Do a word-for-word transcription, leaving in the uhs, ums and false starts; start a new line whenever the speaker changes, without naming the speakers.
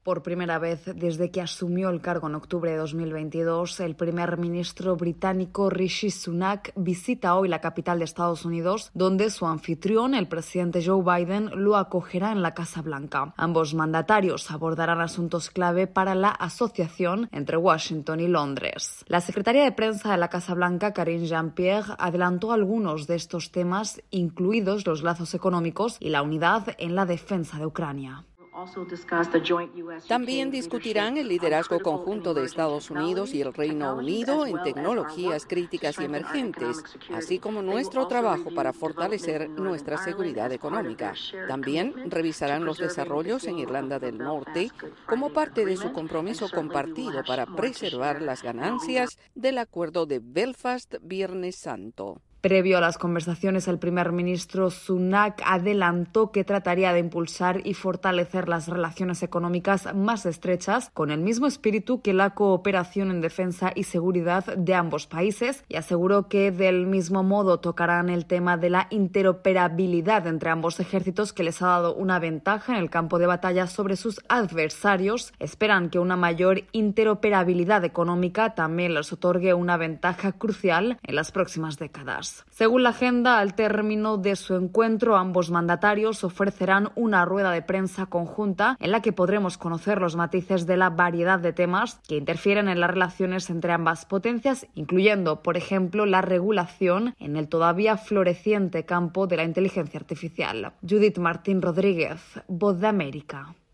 Por primera vez desde que asumió el cargo en octubre de dos mil veintidós, el primer ministro británico Rishi Sunak visita hoy la capital de Estados Unidos, donde su anfitrión, el presidente Joe Biden, lo acogerá en la Casa Blanca. Ambos mandatarios abordarán asuntos clave para la asociación entre Washington y Londres. La secretaria de prensa de la Casa Blanca, Karine Jean-Pierre, adelantó algunos de estos temas, incluidos los lazos económicos y la unidad en la defensa de Ucrania.
También discutirán el liderazgo conjunto de Estados Unidos y el Reino Unido en tecnologías críticas y emergentes, así como nuestro trabajo para fortalecer nuestra seguridad económica. También revisarán los desarrollos en Irlanda del Norte como parte de su compromiso compartido para preservar las ganancias del Acuerdo de Belfast Viernes Santo.
Previo a las conversaciones, el primer ministro Sunak adelantó que trataría de impulsar y fortalecer las relaciones económicas más estrechas con el mismo espíritu que la cooperación en defensa y seguridad de ambos países, y aseguró que del mismo modo tocarán el tema de la interoperabilidad entre ambos ejércitos, que les ha dado una ventaja en el campo de batalla sobre sus adversarios. Esperan que una mayor interoperabilidad económica también les otorgue una ventaja crucial en las próximas décadas. Según la agenda, al término de su encuentro, ambos mandatarios ofrecerán una rueda de prensa conjunta en la que podremos conocer los matices de la variedad de temas que interfieren en las relaciones entre ambas potencias, incluyendo, por ejemplo, la regulación en el todavía floreciente campo de la inteligencia artificial. Judith Martín Rodríguez, Voz de América.